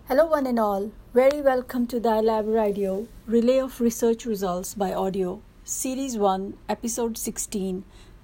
Hello, one and all. Very welcome to Dialab Radio, Relay of Research Results by Audio, Series 1, Episode 16,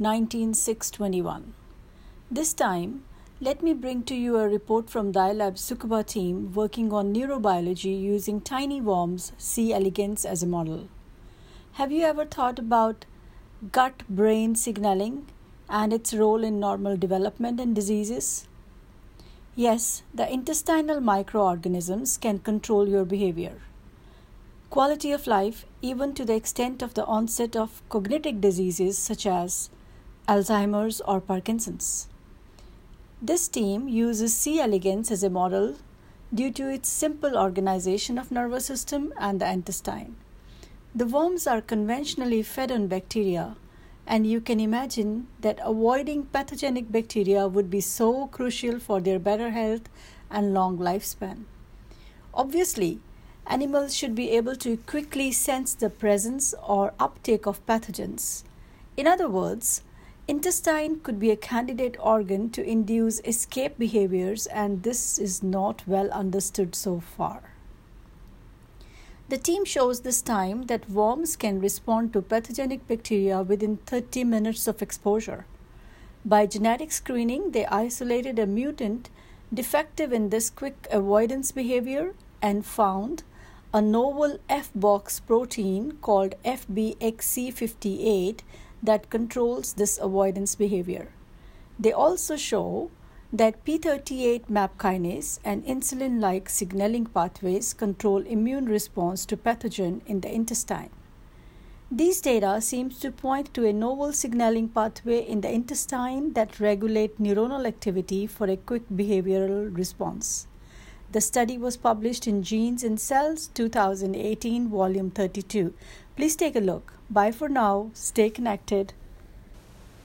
19621. This time, let me bring to you a report from Dialab's Tsukuba team working on neurobiology using tiny worms, C. elegans, as a model. Have you ever thought about gut-brain signaling and its role in normal development and diseases? Yes, the intestinal microorganisms can control your behavior, quality of life, even to the extent of the onset of cognitive diseases such as Alzheimer's or Parkinson's. This team uses C. elegans as a model due to its simple organization of nervous system and the intestine. The worms are conventionally fed on bacteria, and you can imagine that avoiding pathogenic bacteria would be so crucial for their better health and long lifespan. Obviously, animals should be able to quickly sense the presence or uptake of pathogens. In other words, intestine could be a candidate organ to induce escape behaviors, and this is not well understood so far. The team shows this time that worms can respond to pathogenic bacteria within 30 minutes of exposure. By genetic screening, they isolated a mutant defective in this quick avoidance behavior and found a novel F-box protein called FBXC58 that controls this avoidance behavior. They also show that P38 MAP kinase and insulin-like signaling pathways control immune response to pathogen in the intestine. These data seems to point to a novel signaling pathway in the intestine that regulate neuronal activity for a quick behavioral response. The study was published in Genes in Cells 2018, Volume 32. Please take a look. Bye for now. Stay connected.